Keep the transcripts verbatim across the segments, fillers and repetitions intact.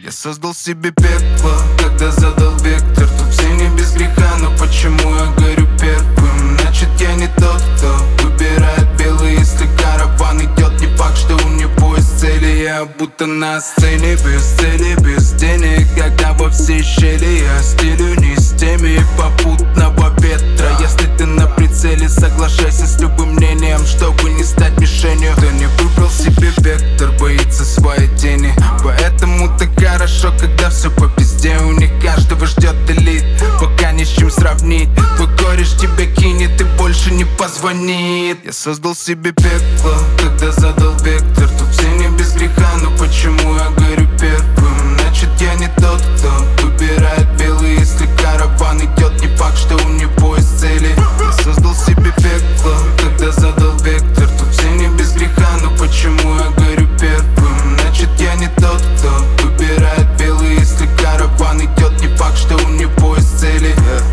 Я создал себе пекло, когда задал вектор. Тут все не без греха, но почему я горю первым? Значит, я не тот, кто выбирает белый. Если караван идет, не факт, что у него есть цели. Я будто на сцене, без цели, без денег. Когда во все щели я стилю не с теми попутного ветра. Если ты на прицеле, соглашайся с любым мнением, чтобы не стать мишенью. Кто не выбрал себе вектор, боится своей тени. Поэтому так хорошо, когда все по пизде. У них каждого ждет элит, пока не с чем сравнить. Твой кореш тебя кинет и больше не позвонит. Я создал себе пекло, когда задал вектор. Тут все не без греха, но почему я горю первым? Значит, я не тот, кто выбирает белый. Если караван идет, не факт, что у него есть цели. Я создал себе пекло, когда задал вектор. Тут все не без греха, но почему я горю первым? Значит, я не тот, кто выбирает белый. Если караван идет, не факт, что у него есть цели.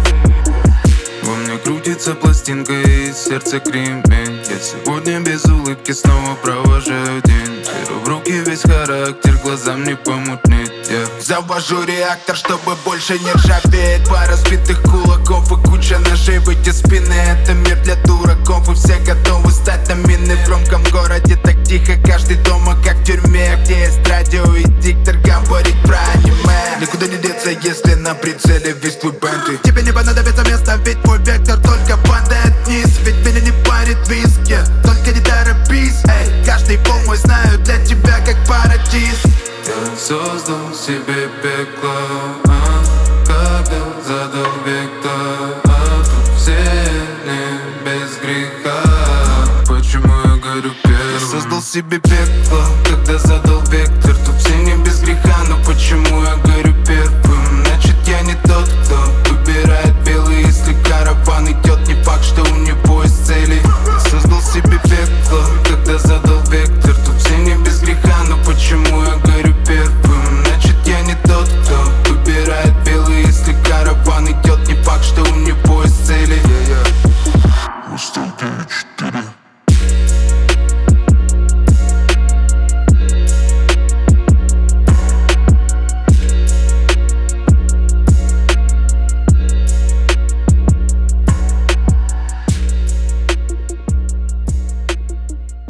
Во мне крутится пластинка и сердце кремень. Я сегодня без улыбки снова провожаю день. Беру в руки весь характер, глазам не помутнеть. Я завожу реактор, чтобы больше не ржаветь. Пара разбитых кулаков и куча ножей в эти спины. Это мир для дураков, и все готовы стать на мины. В громком городе так тихо, каждый дома как в тюрьме. Где есть радио и диктор говорит про аниме. Никуда не деться, если на прицеле весь твой бэнд. Тебе не понадобится место, ведь мой вектор только падает вниз. Ведь меня не парит виски, только не торопись. Эй, каждый пол мой знаю для тебя как парадиз. Я создал себе пекло, а, когда задал вектор. А тут все не без греха. Почему я горю первым? Я создал себе пекло, когда задал вектор. Тут все не без греха, но почему я горю первым? Значит, я не тот, кто